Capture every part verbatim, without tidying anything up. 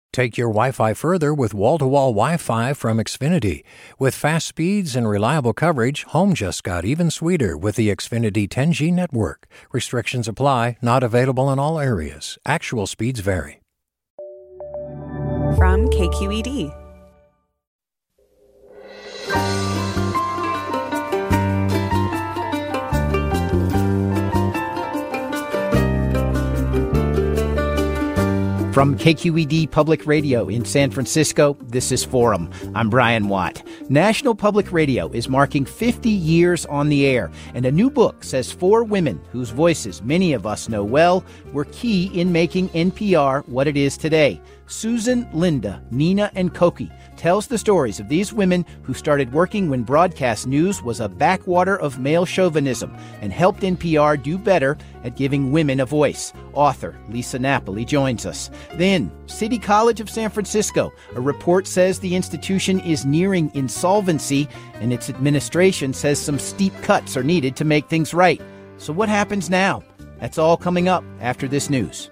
Take your Wi-Fi further with wall-to-wall Wi-Fi from Xfinity. With fast speeds and reliable coverage, home just got even sweeter with the Xfinity ten G network. Restrictions apply, not available in all areas. Actual speeds vary. From K Q E D. From K Q E D Public Radio in San Francisco, this is Forum. I'm Brian Watt. National Public Radio is marking fifty years on the air, and a new book says four women whose voices many of us know well were key in making N P R what it is today. Susan, Linda, Nina, and Cokie tells the stories of these women who started working when broadcast news was a backwater of male chauvinism and helped N P R do better at giving women a voice. Author Lisa Napoli joins us. Then, City College of San Francisco. A report says the institution is nearing insolvency, and its administration says some steep cuts are needed to make things right. So what happens now? That's all coming up after this news.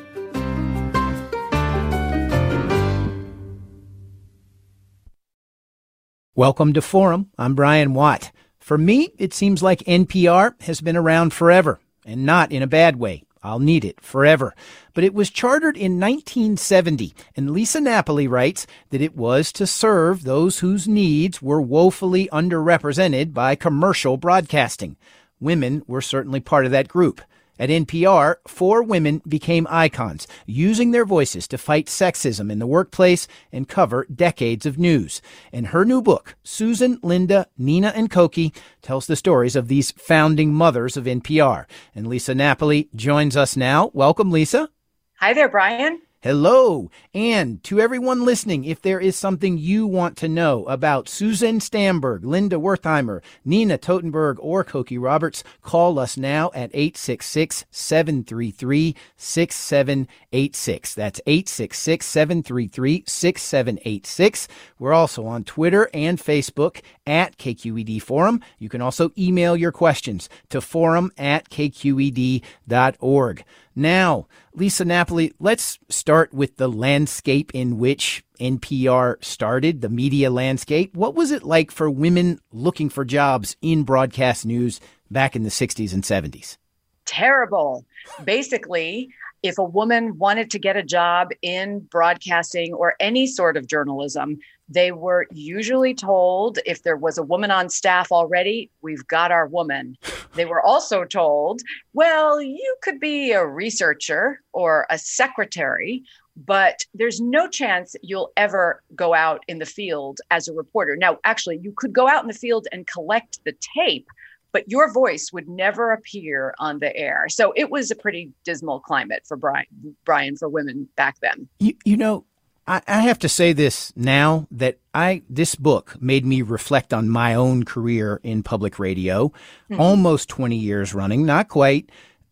Welcome to Forum. I'm Brian Watt. For me, it seems like N P R has been around forever, and not in a bad way. I'll need it forever. But it was chartered in nineteen seventy, and Lisa Napoli writes that it was to serve those whose needs were woefully underrepresented by commercial broadcasting. Women were certainly part of that group. At N P R, four women became icons, using their voices to fight sexism in the workplace and cover decades of news. And her new book, Susan, Linda, Nina, and Cokie, tells the stories of these founding mothers of N P R. And Lisa Napoli joins us now. Welcome, Lisa. Hi there, Brian. Hello. And to everyone listening, if there is something you want to know about Susan Stamberg, Linda Wertheimer, Nina Totenberg, or Cokie Roberts, call us now at eight six six, seven three three, six seven eight six. That's eight six six, seven three three, six seven eight six. We're also on Twitter and Facebook at K Q E D Forum. You can also email your questions to forum at k q e d dot org. Now, Lisa Napoli, let's start with the landscape in which N P R started, the media landscape. What was it like for women looking for jobs in broadcast news back in the sixties and seventies? Terrible. Basically, if a woman wanted to get a job in broadcasting or any sort of journalism, they were usually told, if there was a woman on staff already, we've got our woman. They were also told, well, you could be a researcher or a secretary, but there's no chance you'll ever go out in the field as a reporter. Now, actually, you could go out in the field and collect the tape, but your voice would never appear on the air. So it was a pretty dismal climate for Brian, Brian for women back then. You, you know, I, I have to say this now that I this book made me reflect on my own career in public radio, mm-hmm. almost twenty years running, not quite.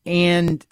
And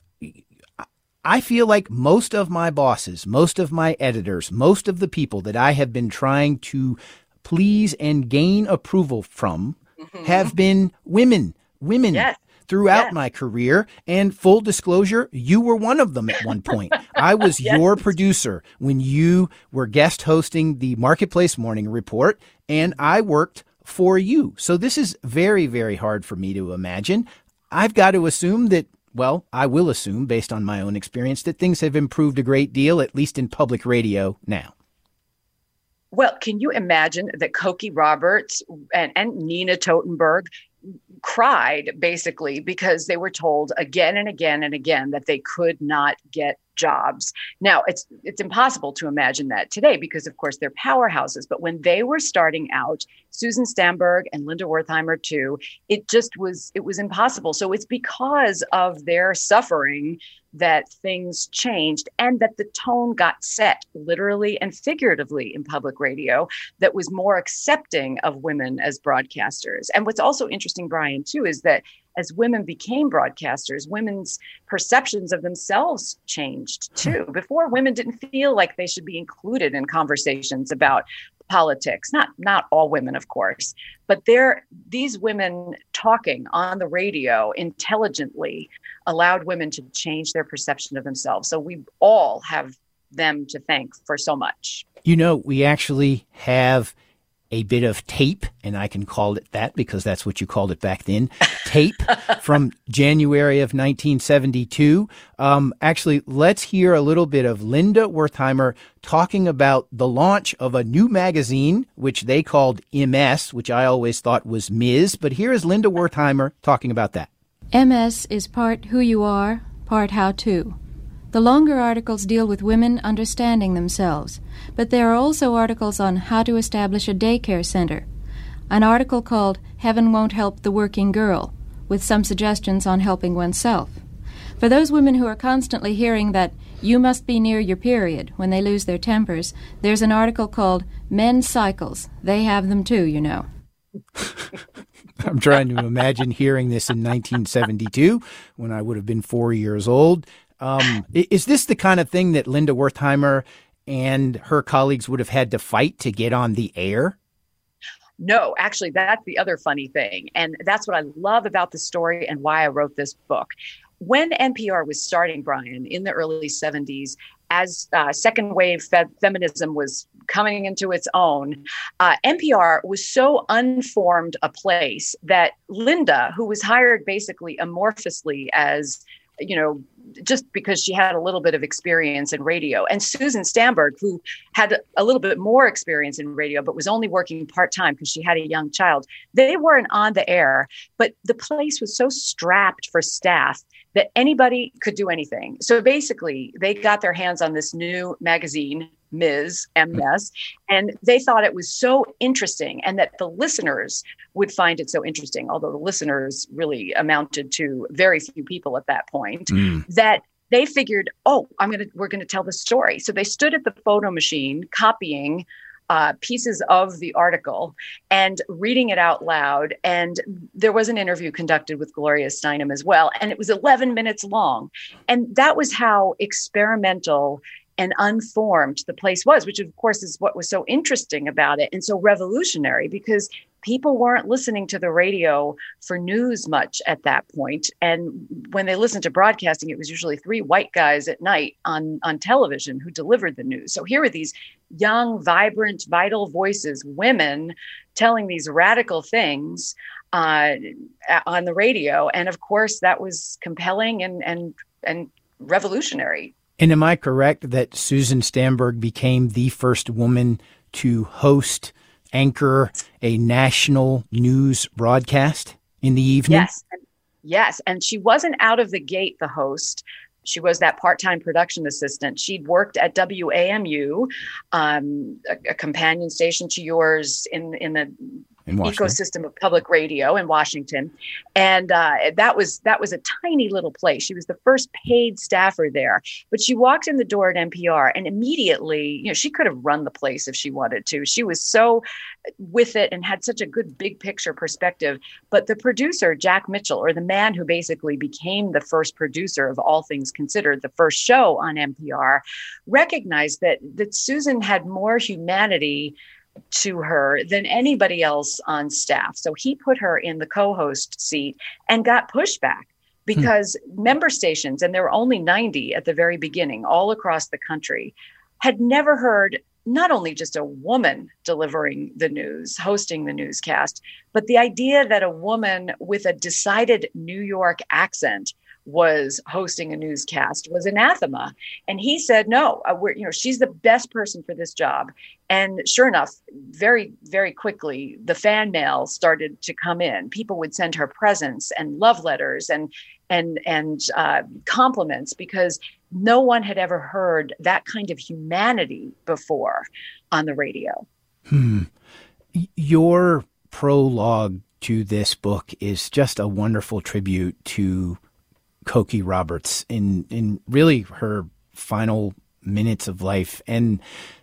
I feel like most of my bosses, most of my editors, most of the people that I have been trying to please and gain approval from mm-hmm. have been women, women. Yes. Throughout yes. my career. And full disclosure, you were one of them at one point. I was yes. your producer when you were guest hosting the Marketplace Morning Report, and I worked for you. So this is very, very hard for me to imagine. I've got to assume that, well, I will assume, based on my own experience, that things have improved a great deal, at least in public radio now. Well, can you imagine that Cokie Roberts and, and Nina Totenberg cried basically because they were told again and again and again that they could not get jobs. Now, it's it's impossible to imagine that today because, of course, they're powerhouses. But when they were starting out, Susan Stamberg and Linda Wertheimer too, it just was it was impossible. So it's because of their suffering that things changed and that the tone got set literally and figuratively in public radio that was more accepting of women as broadcasters. And what's also interesting, Brian, too, is that as women became broadcasters, women's perceptions of themselves changed too. Before, women didn't feel like they should be included in conversations about politics. Not not all women, of course, but they're, these women talking on the radio intelligently allowed women to change their perception of themselves. So we all have them to thank for so much. You know, we actually have a bit of tape, and I can call it that because that's what you called it back then, tape from January of nineteen seventy-two. Um, actually, let's hear a little bit of Linda Wertheimer talking about the launch of a new magazine, which they called M S, which I always thought was Miz. But here is Linda Wertheimer talking about that. M S is part who you are, part how to. The longer articles deal with women understanding themselves, but there are also articles on how to establish a daycare center, an article called Heaven Won't Help the Working Girl, with some suggestions on helping oneself. For those women who are constantly hearing that you must be near your period when they lose their tempers, there's an article called Men's Cycles. They have them too, you know. I'm trying to imagine hearing this in nineteen seventy-two when I would have been four years old. Um, is this the kind of thing that Linda Wertheimer and her colleagues would have had to fight to get on the air? No, actually, that's the other funny thing. And that's what I love about the story and why I wrote this book. When N P R was starting, Brian, in the early seventies, as uh, second wave fe- feminism was coming into its own, uh, N P R was so unformed a place that Linda, who was hired basically amorphously as, you know, just because she had a little bit of experience in radio, and Susan Stamberg, who had a little bit more experience in radio, but was only working part-time because she had a young child, they weren't on the air, but the place was so strapped for staff that anybody could do anything. So basically, they got their hands on this new magazine, Miz M S, and they thought it was so interesting and that the listeners would find it so interesting, although the listeners really amounted to very few people at that point, mm. that they figured, oh, I'm going to, we're going to tell the story. So they stood at the photo machine copying Uh, pieces of the article and reading it out loud. And there was an interview conducted with Gloria Steinem as well. And it was eleven minutes long. And that was how experimental and unformed the place was, which of course is what was so interesting about it and so revolutionary, because people weren't listening to the radio for news much at that point. And when they listened to broadcasting, it was usually three white guys at night on, on television who delivered the news. So here were these young, vibrant, vital voices, women telling these radical things uh, on the radio. And of course, that was compelling and, and, and revolutionary. And am I correct that Susan Stamberg became the first woman to host, anchor a national news broadcast in the evening? Yes. Yes. And she wasn't out of the gate the host. She was that part-time production assistant. She'd worked at W A M U, um, a, a companion station to yours in, in the in ecosystem of public radio in Washington. And uh, that was that was a tiny little place. She was the first paid staffer there. But she walked in the door at N P R and immediately, you know, she could have run the place if she wanted to. She was so with it and had such a good big picture perspective. But the producer, Jack Mitchell, or the man who basically became the first producer of All Things Considered, the first show on N P R, recognized that that Susan had more humanity to her than anybody else on staff. So he put her in the co-host seat and got pushback because hmm. member stations, and there were only ninety at the very beginning, all across the country, had never heard not only just a woman delivering the news, hosting the newscast, but the idea that a woman with a decided New York accent was hosting a newscast was anathema. And he said, no, uh, we're, you know, she's the best person for this job. And sure enough, very, very quickly, the fan mail started to come in. People would send her presents and love letters and and and uh, compliments because no one had ever heard that kind of humanity before on the radio. Hmm. Your prologue to this book is just a wonderful tribute to Cokie Roberts in, in really her final minutes of life. And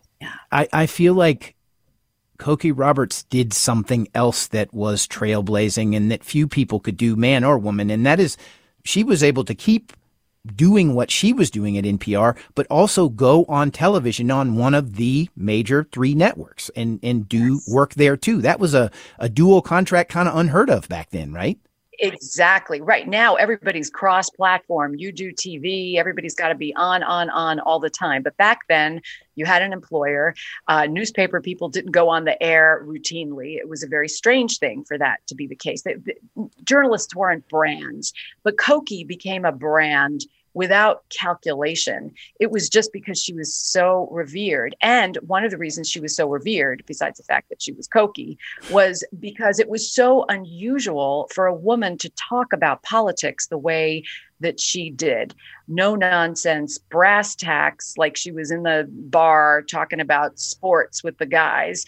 I, I feel like Cokie Roberts did something else that was trailblazing and that few people could do, man or woman. And that is she was able to keep doing what she was doing at N P R, but also go on television on one of the major three networks and, and do yes. work there too. That was a, a dual contract kind of unheard of back then, right? Exactly. Right now, everybody's cross-platform. You do T V. Everybody's got to be on, on, on all the time. But back then, you had an employer. Uh, newspaper people didn't go on the air routinely. It was a very strange thing for that to be the case. They, the, journalists weren't brands, but Cokie became a brand without calculation. It was just because she was so revered. And one of the reasons she was so revered, besides the fact that she was Cokie, was because it was so unusual for a woman to talk about politics the way that she did. No nonsense, brass tacks, like she was in the bar talking about sports with the guys,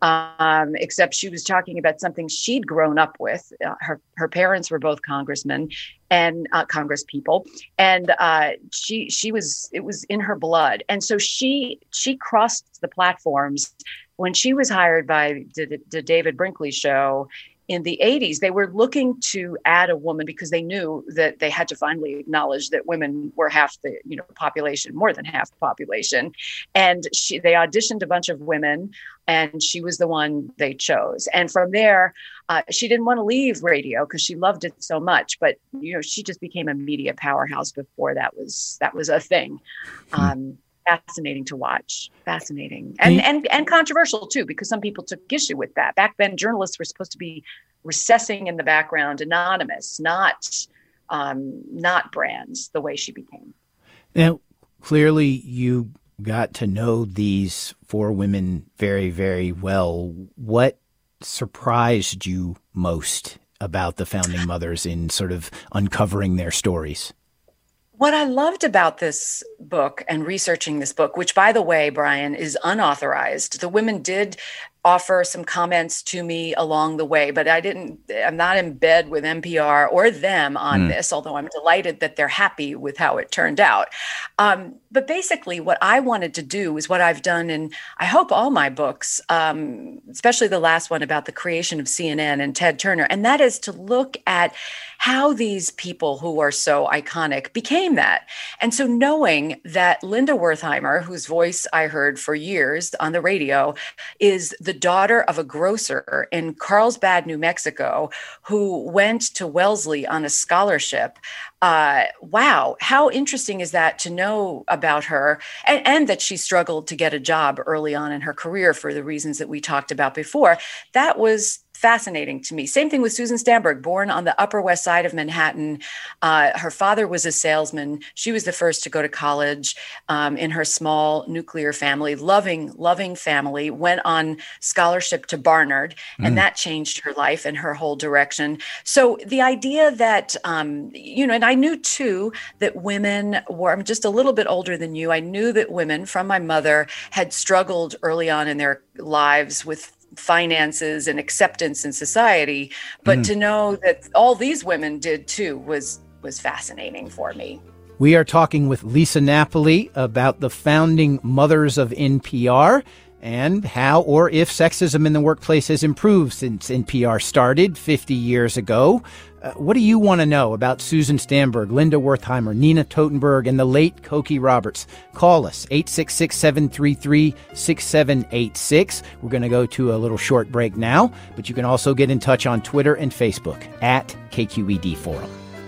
um, except she was talking about something she'd grown up with. Uh, her, her parents were both congressmen and uh, congresspeople, and uh, she she was it was in her blood. And so she she crossed the platforms. When she was hired by the, the David Brinkley show in the eighties, they were looking to add a woman because they knew that they had to finally acknowledge that women were half the, you know, population, more than half the population. And she, they auditioned a bunch of women, and she was the one they chose. And from there, uh, she didn't want to leave radio because she loved it so much. But, you know, she just became a media powerhouse before that was that was a thing. Um, Fascinating to watch. Fascinating. And, and and controversial, too, because some people took issue with that. Back then, journalists were supposed to be recessing in the background, anonymous, not um, not brands, the way she became. Now, clearly, you got to know these four women very, very well. What surprised you most about the founding mothers in sort of uncovering their stories? What I loved about this book and researching this book, which, by the way, Brian, is unauthorized. The women did offer some comments to me along the way, but I didn't, I'm not in bed with N P R or them on mm. this, although I'm delighted that they're happy with how it turned out. Um, but basically what I wanted to do is what I've done in, I hope, all my books, um, especially the last one about the creation of C N N and Ted Turner, and that is to look at how these people who are so iconic became that. And so knowing that Linda Wertheimer, whose voice I heard for years on the radio, is the daughter of a grocer in Carlsbad, New Mexico, who went to Wellesley on a scholarship. Uh, wow, how interesting is that to know about her, and, and that she struggled to get a job early on in her career for the reasons that we talked about before. That was fascinating to me. Same thing with Susan Stamberg, born on the Upper West Side of Manhattan. Uh, her father was a salesman. She was the first to go to college um, in her small nuclear family, loving, loving family, went on scholarship to Barnard, mm. and that changed her life and her whole direction. So the idea that, um, you know, and I knew too that women were, I'm just a little bit older than you. I knew that women from my mother had struggled early on in their lives with finances and acceptance in society, but mm. to know that all these women did too was was fascinating for me. We are talking with Lisa Napoli about the founding mothers of N P R and how or if sexism in the workplace has improved since N P R started fifty years ago. Uh, what do you want to know about Susan Stamberg, Linda Wertheimer, Nina Totenberg, and the late Cokie Roberts? Call us, eight six six, seven three three, six seven eight six. We're going to go to a little short break now, but you can also get in touch on Twitter and Facebook at K Q E D Forum.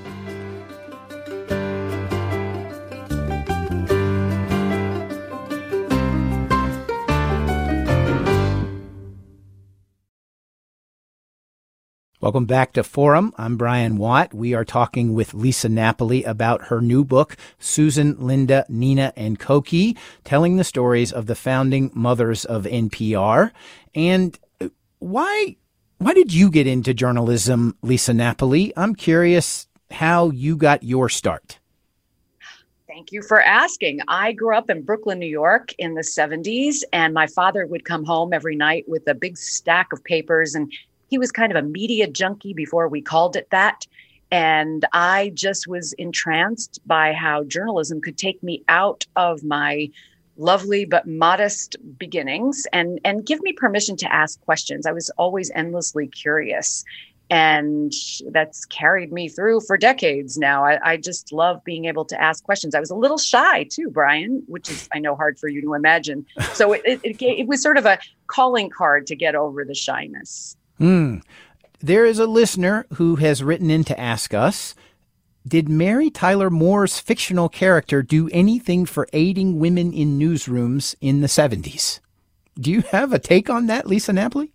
Welcome back to Forum. I'm Brian Watt. We are talking with Lisa Napoli about her new book, Susan, Linda, Nina, and Cokie, telling the stories of the founding mothers of N P R. And why, why did you get into journalism, Lisa Napoli? I'm curious how you got your start. Thank you for asking. I grew up in Brooklyn, New York in the seventies, and my father would come home every night with a big stack of papers, and he was kind of a media junkie before we called it that. And I just was entranced by how journalism could take me out of my lovely but modest beginnings and, and give me permission to ask questions. I was always endlessly curious. And that's carried me through for decades now. I, I just love being able to ask questions. I was a little shy too, Brian, which is, I know, hard for you to imagine. So it, it, it, it was sort of a calling card to get over the shyness. Hmm. there is a listener who has written in to ask us, did Mary Tyler Moore's fictional character do anything for aiding women in newsrooms in the seventies? Do you have a take on that, Lisa Napoli?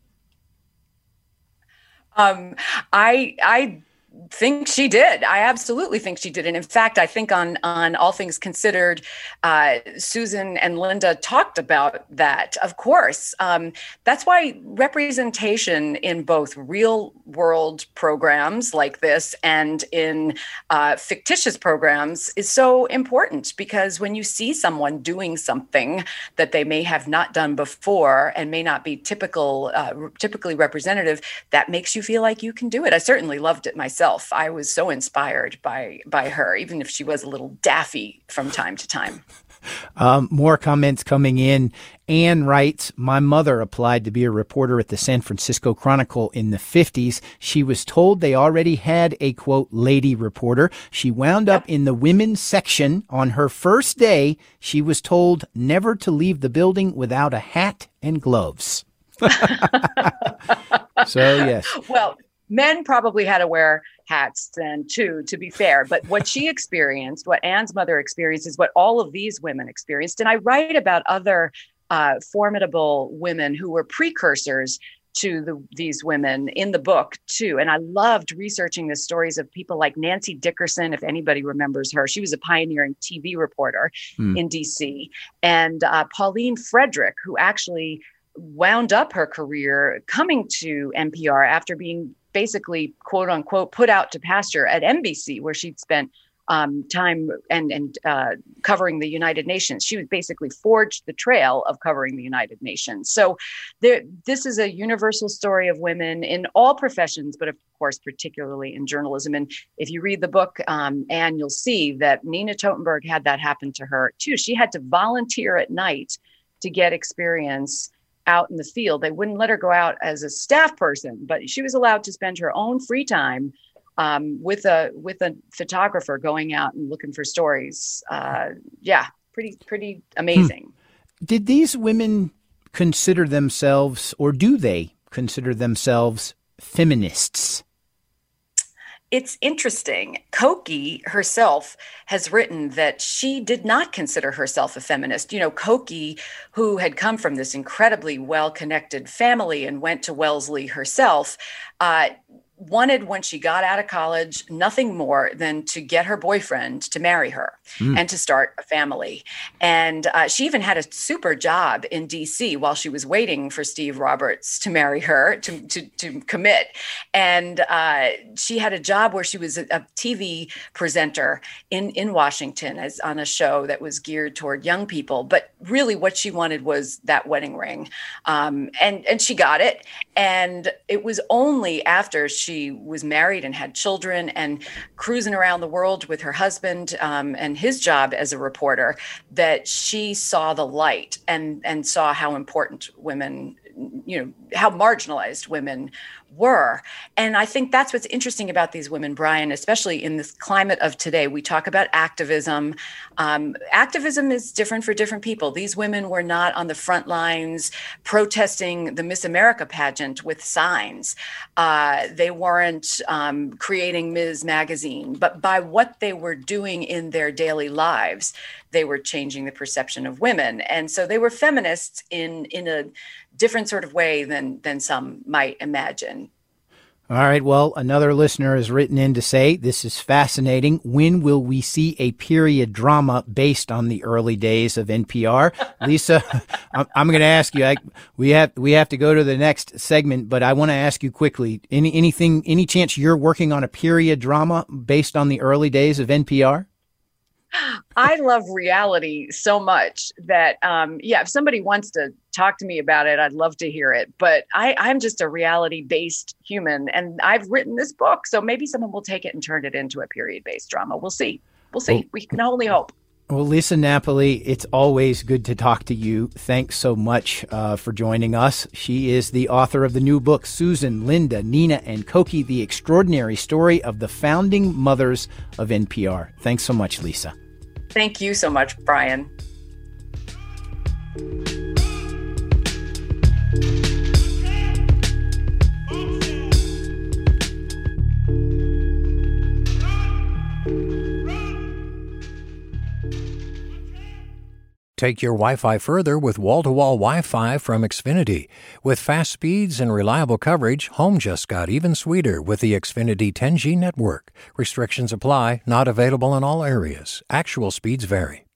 Um, I, I think she did. I absolutely think she did. And in fact, I think on, on All Things Considered, uh, Susan and Linda talked about that. Of course, um, that's why representation in both real world programs like this and in uh, fictitious programs is so important, because when you see someone doing something that they may have not done before and may not be typical, uh, typically representative, that makes you feel like you can do it. I certainly loved it myself. I was so inspired by by her, even if she was a little daffy from time to time. Um, more comments coming in. Anne writes, my mother applied to be a reporter at the San Francisco Chronicle in the fifties. She was told they already had a, quote, lady reporter. She wound up in the women's section. On her first day, she was told never to leave the building without a hat and gloves. So, yes. Well, men probably had to wear hats then too, to be fair. But what she experienced, what Anne's mother experienced, is what all of these women experienced. And I write about other uh, formidable women who were precursors to the, these women in the book too. And I loved researching the stories of people like Nancy Dickerson, if anybody remembers her. She was a pioneering T V reporter mm. in D C. And uh, Pauline Frederick, who actually wound up her career coming to N P R after being basically, quote unquote, put out to pasture at N B C, where she'd spent um, time and, and uh, covering the United Nations. She was basically forged the trail of covering the United Nations. So there, this is a universal story of women in all professions, but of course, particularly in journalism. And if you read the book, um, Anne, you'll see that Nina Totenberg had that happen to her too. She had to volunteer at night to get experience out in the field. They wouldn't let her go out as a staff person, but she was allowed to spend her own free time um, with a with a photographer going out and looking for stories. Uh, yeah, pretty pretty amazing. Hmm. Did these women consider themselves, or do they consider themselves, feminists? It's interesting. Cokie herself has written that she did not consider herself a feminist. You know, Cokie, who had come from this incredibly well-connected family and went to Wellesley herself, uh, wanted, when she got out of college, nothing more than to get her boyfriend to marry her mm. and to start a family. And uh, she even had a super job in D C while she was waiting for Steve Roberts to marry her, to to, to commit. And uh, she had a job where she was a, a T V presenter in, in Washington as on a show that was geared toward young people. But really what she wanted was that wedding ring. Um, and, and she got it. And it was only after she She was married and had children and cruising around the world with her husband um, and his job as a reporter that she saw the light and, and saw how important women, you know, how marginalized women were. And I think that's what's interesting about these women, Brian, especially in this climate of today. We talk about activism. Um, activism is different for different people. These women were not on the front lines protesting the Miss America pageant with signs. Uh, they weren't um, creating Miz Magazine, but by what they were doing in their daily lives, they were changing the perception of women. And so they were feminists in, in a different sort of way than, than some might imagine. All right. Well, another listener has written in to say, this is fascinating. When will we see a period drama based on the early days of N P R? Lisa, I'm, I'm going to ask you, I, we have, we have to go to the next segment, but I want to ask you quickly, any, anything, any chance you're working on a period drama based on the early days of N P R? I love reality so much that, um, yeah, if somebody wants to talk to me about it, I'd love to hear it. But I, I'm just a reality-based human, and I've written this book, so maybe someone will take it and turn it into a period-based drama. We'll see. We'll see. Well, we can only hope. Well, Lisa Napoli, it's always good to talk to you. Thanks so much uh, for joining us. She is the author of the new book, Susan, Linda, Nina, and Cokie, The Extraordinary Story of the Founding Mothers of N P R. Thanks so much, Lisa. Thank you so much, Brian. Take your Wi-Fi further with wall-to-wall Wi-Fi from Xfinity. With fast speeds and reliable coverage, home just got even sweeter with the Xfinity ten G network. Restrictions apply, not available in all areas. Actual speeds vary.